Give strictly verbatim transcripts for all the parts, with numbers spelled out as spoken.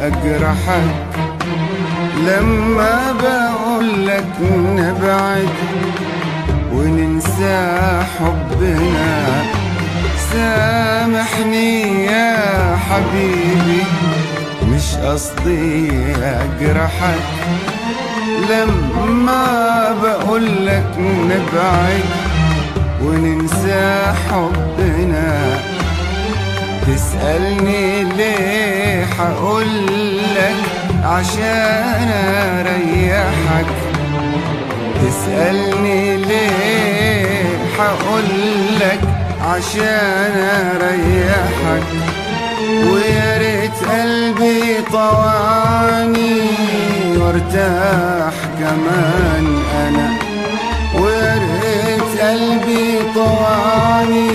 أجرحك لما بقولك نبعد وننسى حبنا. سامحني يا حبيبي مش قصدي أجرحك لما بقولك نبعد وننسى حبنا. تسألني ليه حقولك عشان أريحك. تسألني ليه حقولك عشان أريحك. ويا ريت قلبي طوعني وارتاح كمان أنا. ويا ريت قلبي طوعني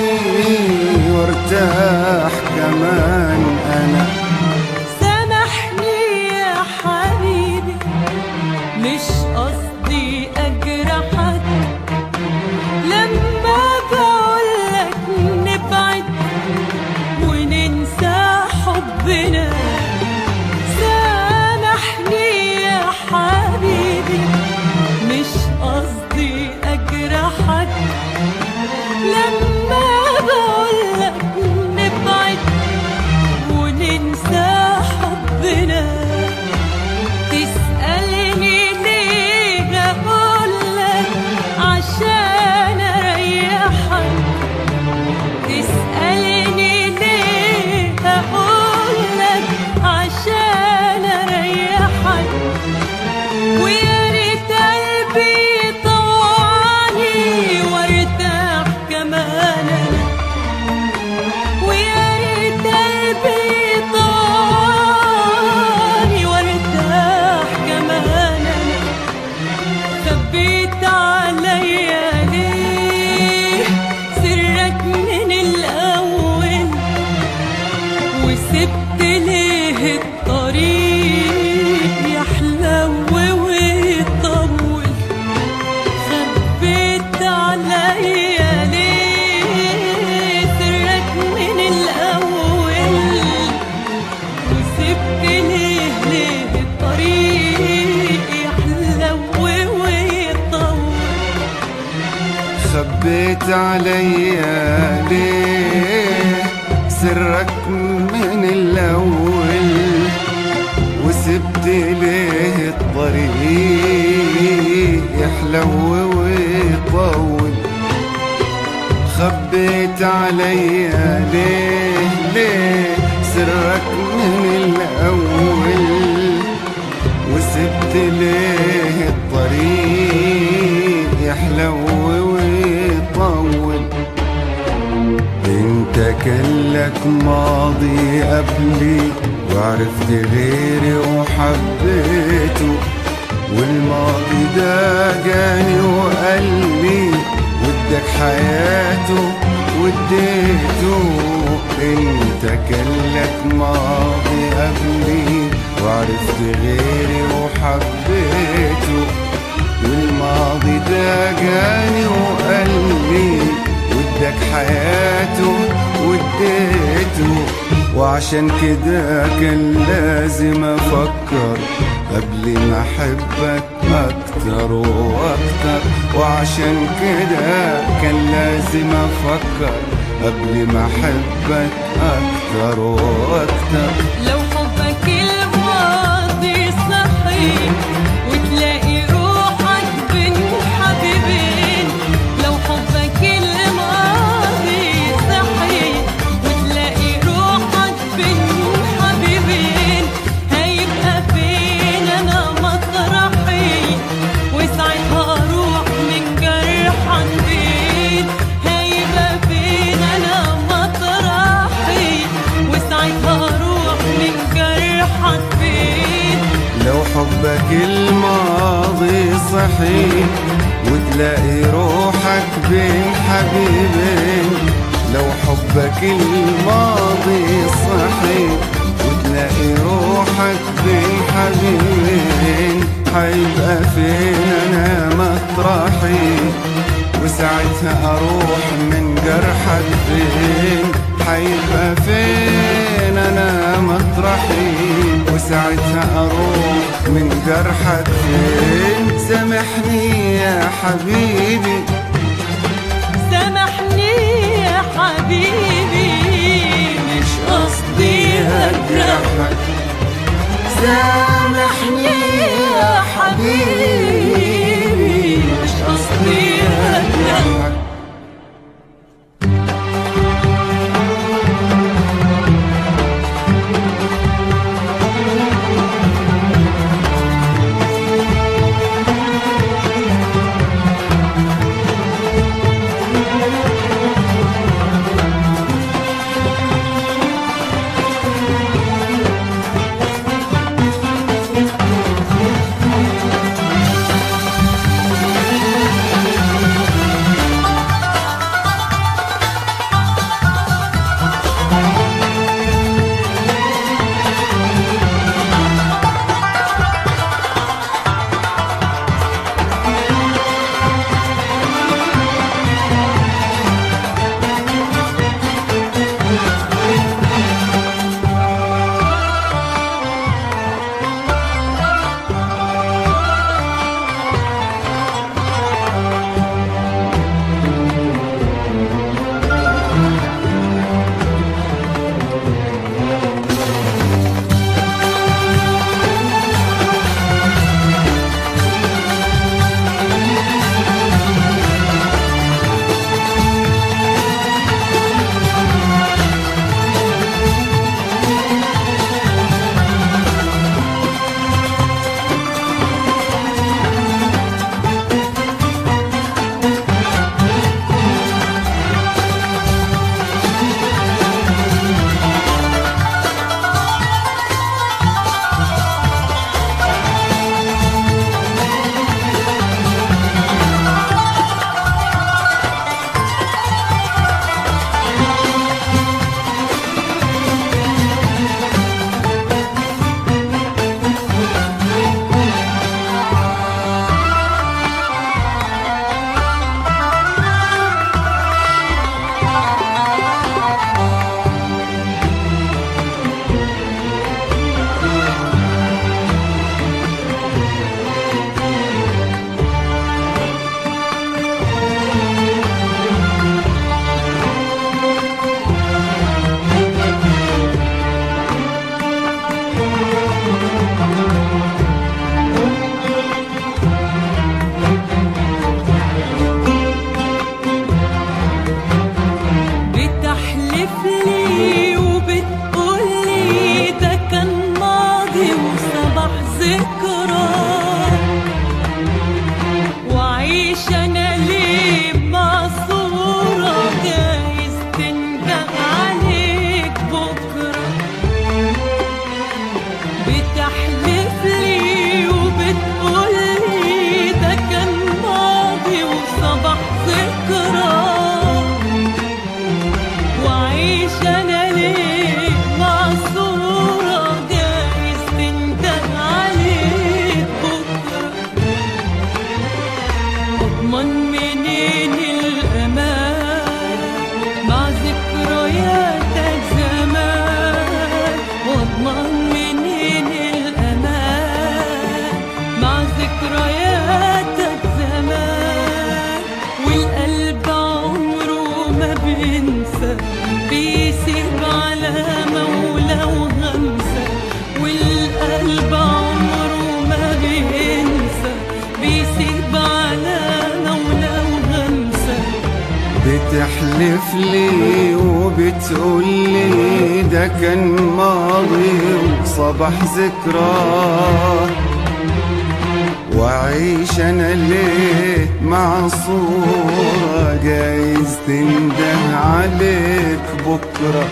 وارتاح كمان أنا. سامحني يا حبيبي مش قصدي أجرحك لما بقولك نبعد وننسى حبنا. سامحني يا حبيبي مش قصدي أجرحك لما بقولك نبعد وننسى حبنا. تسألني ليه أقولك عشان أريحك. تسألني ليه أقولك عشان أريحك. ويا ريت قلبي طوعني وارتاح كمان أنا. ويا ريت قلبي طوعني وارتاح كمان أنا. خبيت عليا ليه سرك من الأول وسبت ليه الطريق يحلو ويطول. خبيت عليا ليه سرك من الأول وسبت ليه ليه الطريق يحلو ويطول. خبيت عليا ليه سرك من الأول وسبت ليه الطريق يحلو ويطول. خبيت عليا ليه ليه سرك من الأول وسبت ليه الطريق يحلو ويطول. انت كان لك ماضي قبلي وعرفت غيري وحبيته. والماضي ده جاني وقالي ودك حياته واديته. انت كان لك ماضي قبلي وعرفت غيري وحبيته. والماضي ده جاني وقالي ودك حياته واديته. وعشان كده كان لازم افكر قبل ما احبك اكتر واكتر. وعشان كده كان لازم افكر قبل ما احبك اكتر واكتر. لو حبك الماضي صحيح وتلاقي روحك بين حبيبين. لو حبك الماضي صحيح وتلاقي روحك بين حبيبين. هيبقى فين انا مطرحي وساعتها اروح من جرحك فين. هيبقى فين انا مطرحي وساعتها اروح من جرحك فين. لو حبك الماضي صحيح وتلاقي روحك بين حبيبين. لو حبك الماضي صحيح وتلاقي روحك بين حبيبين. حيبقى فين انا مطرحي وساعتها اروح من جرحك فين. حيبقى فين انا مطرحي رحيل، وساعتها أروح من جرحك فين. سامحني يا حبيبي، سامحني يا حبيبي، مش قصدي أجرحك. سامحني يا حبيبي، مش قصدي أجرحك. بتحلف لي وبتقول لي ده كان ماضي وصبح ذكراه، وعيش انا ليه مع صورة جايز تنده عليك بكرة.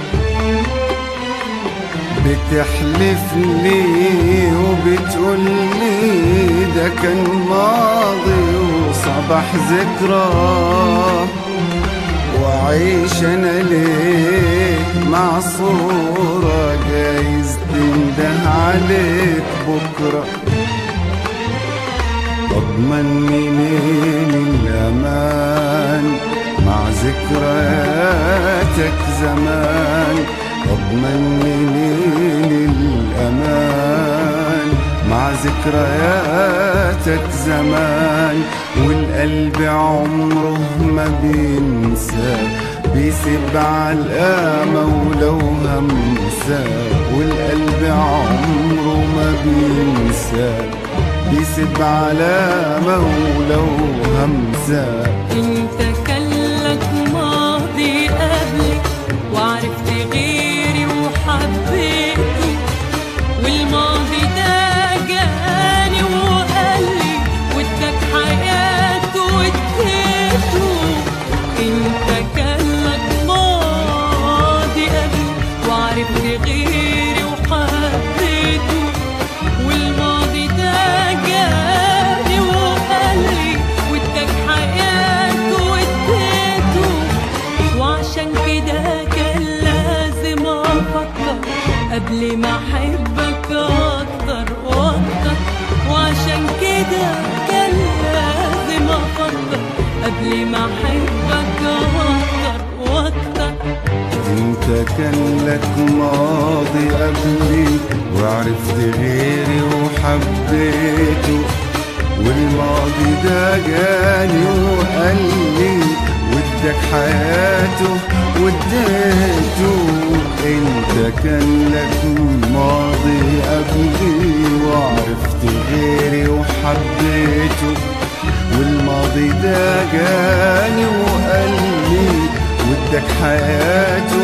بتحلف لي وبتقول لي ده كان ماضي وصبح ذكراه، وعيش انا ليه مع صورة جايز تنده عليك بكرة. اضمن منين الامان مع ذكرياتك زمان، أضمن منين الأمان مع ذكرياتك زمان، والقلب عمره ما بينسى بيسيب علقامة ولو همسة، والقلب عمره ما بينسى بيسيب علامة ولو همسة. انت كان لك ماضي قبلي وعرفت غيري وحبيته، والماضي ده جاني وقالي واداك حياته واديته. انت كان لك ماضي قبلي وعرفت غيري وحبيته، والماضي ده جاني وقالي واداك حياته واديته. وعشان كده كان لازم افكر قبل ما احبك اكتر واكتر، وعشان كده كان لازم افكر قبل ما احبك اكتر واكتر. انت كان لك ماضي قبلي وعرفت غيري وحبيته، والماضي ده جاني وقالي واداك حياته واديته. انت كان لك ماضي قبلي وعرفت غيري وحبيته، والماضي ده جاني وقالي واداك حياته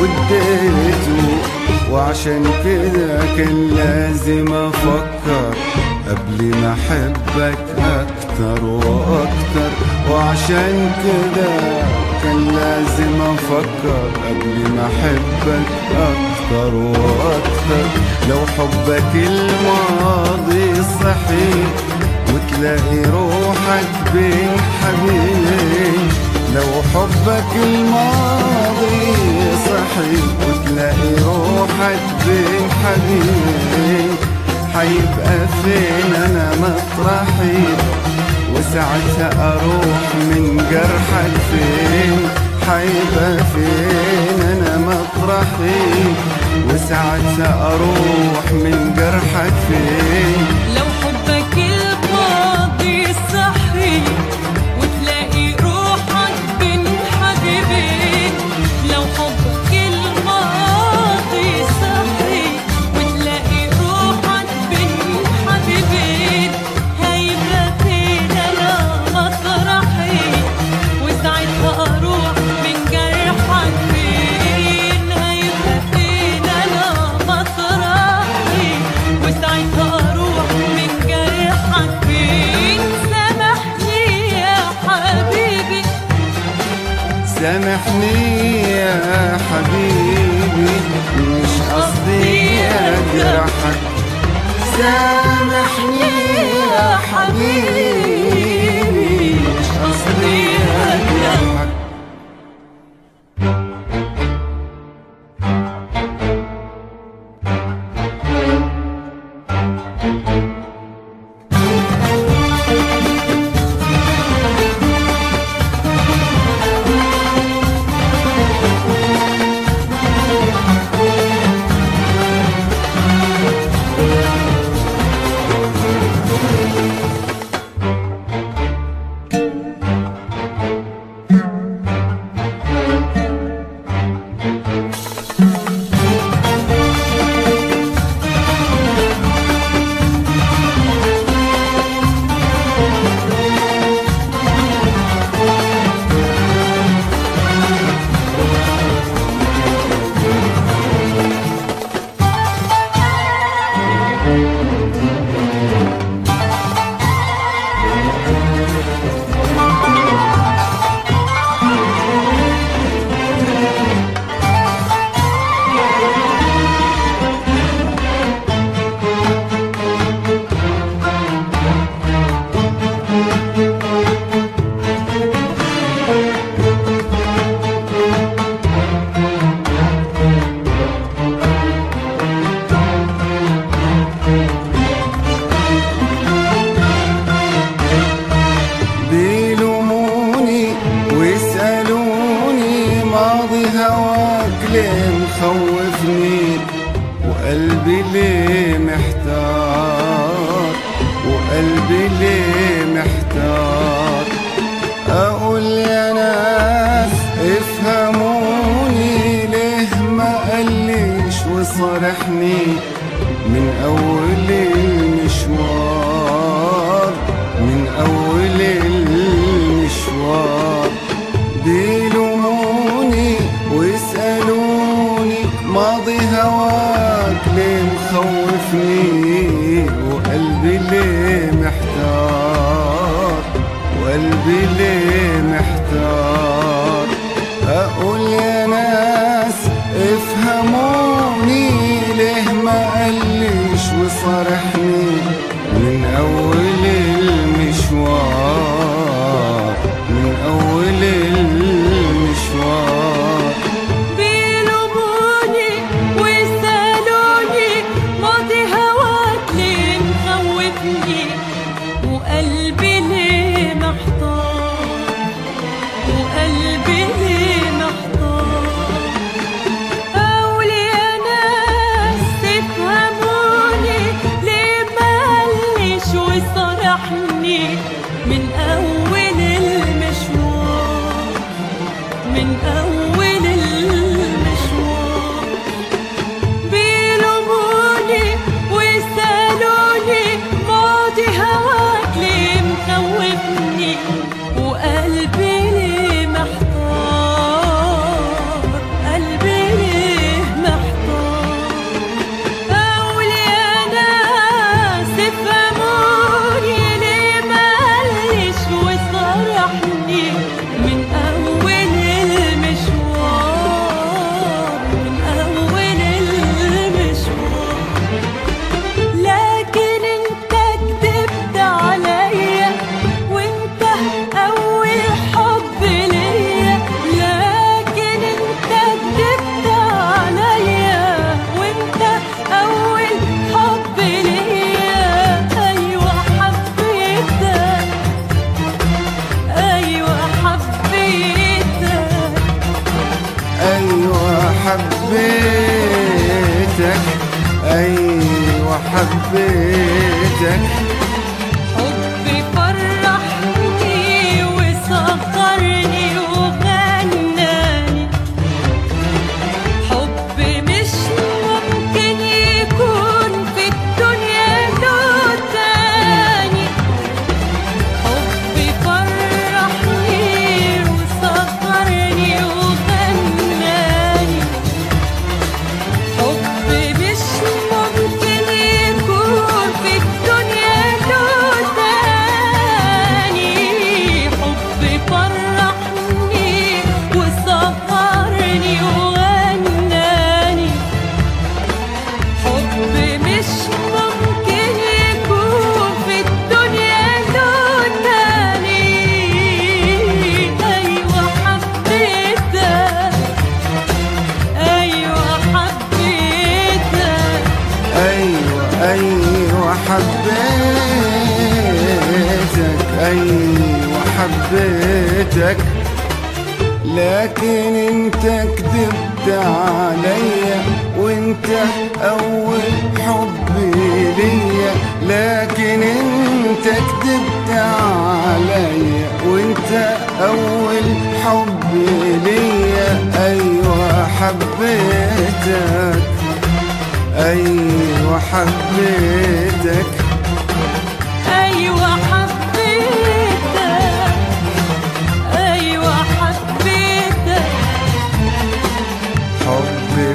واديته. وعشان كده كان لازم افكر قبل ما احبك اكتر واكتر، وعشان كده كان لازم افكر قبل ما احبك اكتر واكتر. لو حبك الماضي صحيح وتلاقي روحك بين حبيبين، لو حبك الماضي صحيح وتلاقي روحك بين حبيبين، حيبقى فين انا مطرحي وساعتها اروح من جرحك فين؟ حيبقى فين انا مطرحي وساعتها اروح من جرحك فين؟ لو حبك الماضي صحيح وتلاقي روحك بين حبيبين، لو حبك الماضي صحيح وتلاقي روحك بين حبيبين، هيبقى فين انا مطرحي وساعتها اروح من جرحك فين؟ هيبقى فين انا مطرحي وساعتها اروح من جرحك فين؟ سامحني يا حبيبي، سامحني يا حبيبي مش قصدي اجرحك. سامحني يا حبيبي مش قصدي اجرحك. وقلبي ليه محتار. اقول يا ناس افهموني، ليه ما قاليش وصارحني من اول المشوار، من اول المشوار. بيلوموني ويسألوني ماضي هواك ليه مخوفني، وقلبي ليه محتار، وقلبي ليه محتار. اقول يا ناس افهموني، ليه ما قاليش وصارحني من اول المشوار، من اول المشوار. بيلوموني ويسألوني ماضي هواك ليه مخوفني، وقلبي ليه محتار، وقلبي ليه محتار. أقول يا ناس تفهموني، ليه ما قاليش وصارحني من أول المشوار، من أول المشوار. بيلوموني ويسألوني ماضي هواك ليه مخوفني، وقلبي ليه محتار، قلبي ليه محتار. أقول يا ناس افهموني، ليه ما قاليش وصارحني من أول المشوار، من أول المشوار. لكن انت كدبت عليا، وانت أول حب ليا. لكن انت كدبت عليا، وانت أول حب ليا. أيوة حبيتك، أيوة حبيتك، ايوه حبيتك، ايوه حبيتك. حبي فرحني وسخرني وغناني. حبي مش ممكن يكون في الدنيا له تاني. حبي فرحني وسخرني وغناني. حبي مش ممكن يكون في الدنيا له تاني. حبي فرحني وسهرني وغناني. حبي مش ممكن يكون في الدنيا له تاني. أيوة حبيتك، أيوة حبيتك، ايوه ايوه حبيتك، ايوه حبيتك. لكن انت كذبت عليا، وانت اول حب ليا. لكن انت كذبت عليا، وانت اول حب ليا. ايوه حبيتك، ايوه حبيتك. أيوة حبيتك، أيوة حبيتك. حبي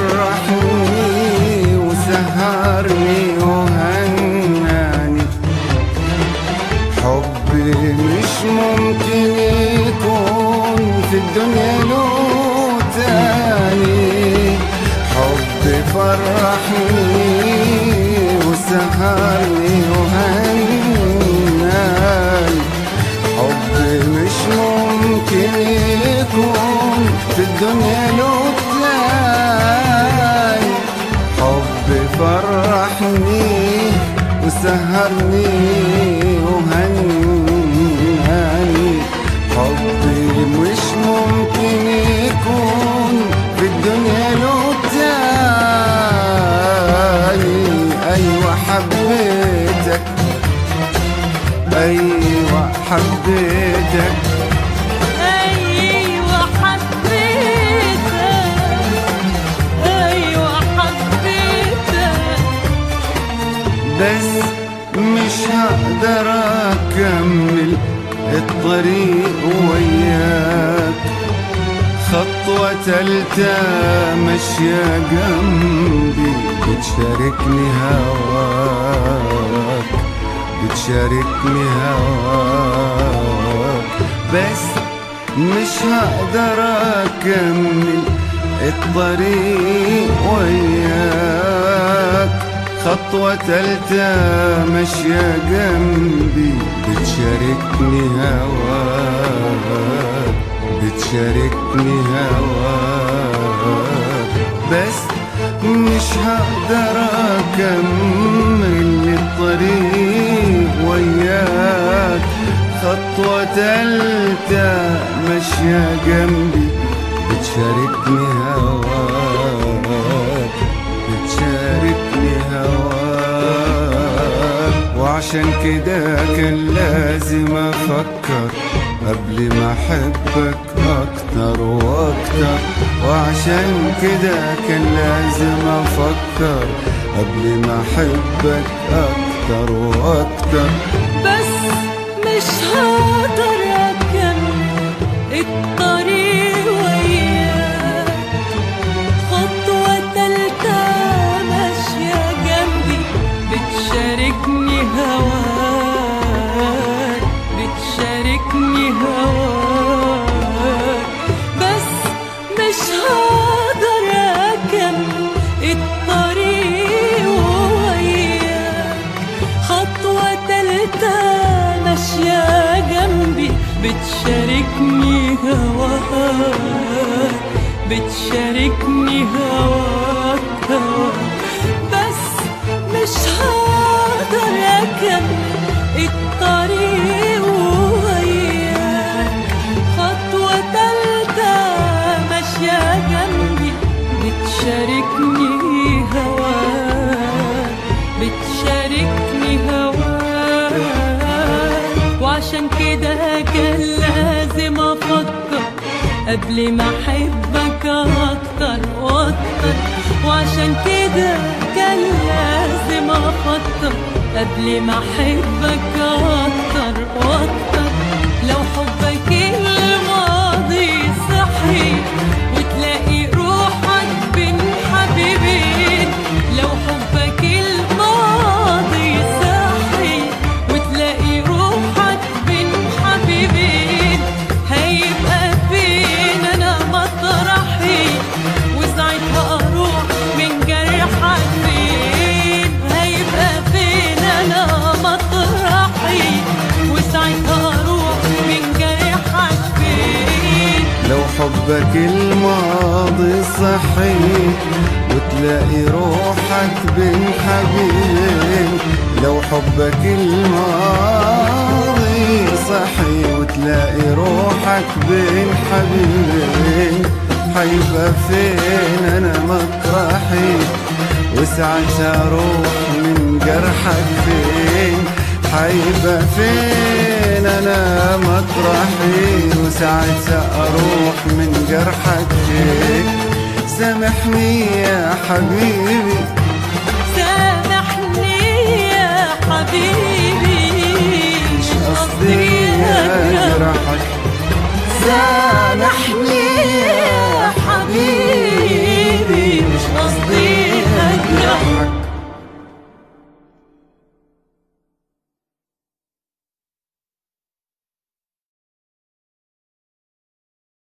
فرحني وسهرني وهناني. حبي مش ممكن يكون في الدنيا له تاني. حبي فرحني وسهرني وهناني. حبي مش ممكن يكون في الدنيا له تاني. حبي فرحني وسهرني وهناني. حبي مش ممكن يكون في الدنيا له تاني. أيوة حبيتك، أيوة حبيتك أيوة حبيتك أيوة حبيتك بس مش هقدر أكمل الطريق وياك، خطوة تالتة ماشية جنبي بتشاركني هواك بتشاركني هواك بس مش هقدر أكمل الطريق وياك، خطوة تالتة ماشية جنبي بتشاركني هواك بتشاركني هواك بس مش هقدر أكمل الطريق وياك، خطوة تالتة ماشية جنبي بتشاركني هواك بتشاركني هواك. وعشان كده كان لازم أفكر قبل ما أحبك أكتر وأكتر، وعشان كده كان لازم أفكر قبل ما أحبك أكتر وأكتر. بس مش هقدر أكمل الطريق وياك، خطوة تالتة ماشية جنبي بتشاركني هواك بتشاركني هواك بس مش هقدر أكمل الطريق وياك، خطوة تالتة ماشية جنبي بتشاركني هواك بتشاركني هواك هواك بس مش هقدر أكمل الطريق وياك، خطوة تالتة ماشية جنبي بتشاركني هواك بتشاركني هواك. وعشان كده كان لازم أفكر قبل ما أحبك أكتر وأكتر، وعشان كده كان لازم أفكر قبل ما أحبك أكتر وأكتر. لو حبك الماضي صحي وتلاقي روحك بين حبيبين، لو حبك الماضي صحي وتلاقي روحك بين حبيبين، هيبقى فين أنا مطرحي وساعتها أروح من جرحك فين، هيبقى فين أنا مطرحي وساعتها أروح من جرحك فين. لو حبك الماضي صحي وتلاقي روحك بين حبيبين، لو حبك الماضي صحي وتلاقي روحك بين حبيبين، حيبقى فين أنا مطرحي وساعتها أروح من جرحك فين، حيبقى فين أنا مطرحي وساعتها أروح من جرحك فين. سامحني يا حبيبي سامحني يا حبيبي مش قصدي أجرحك.